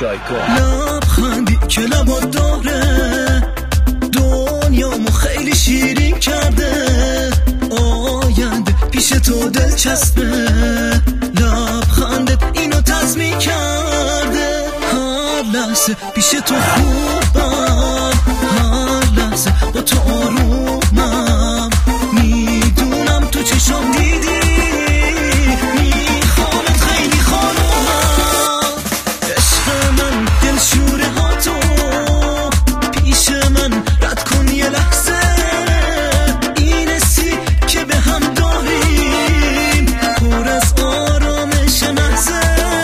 شایکو. لبخندی که لبات داره دنیامو خیلی شیرین کرده، آینده پیش تو دلچسبه، لبخندت اینو تضمین کرده. هر لحظه پیش تو خوبم، هر لحظه با تو آرومم، میدونم تو چشام دیدی میخوامت خیلی خانومم. عشق من دل شوره ها تو پیش من رد کن یه لحظه، این حسی که به هم داریم پر از آرامش محضه.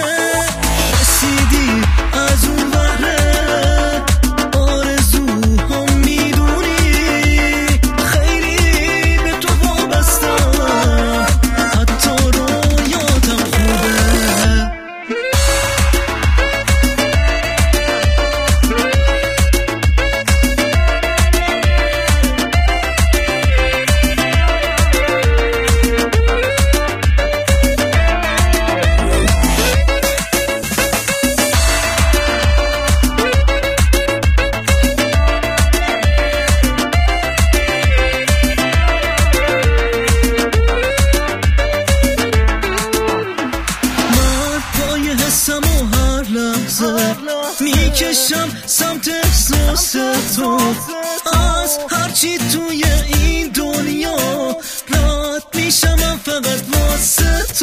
رسیدی از اون بره آرزوها میدونی، خیلی به تو وابستم حتی رویاتم خوبه. حسمو هر لحظه میکشم سمت احساس تو، از هرچی توی این دنیا رد میشم من فقط واسه تو.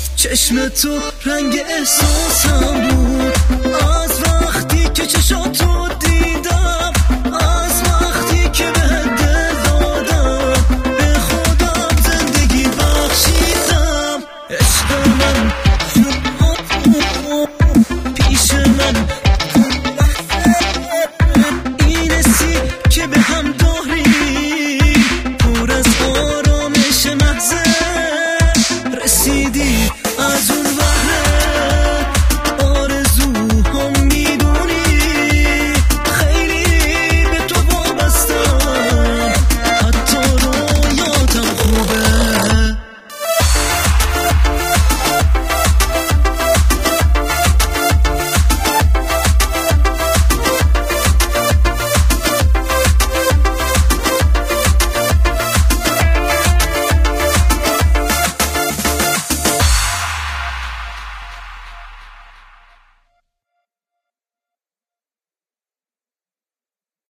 چشم تو رنگ احساسم بود از وقتی که چشاتو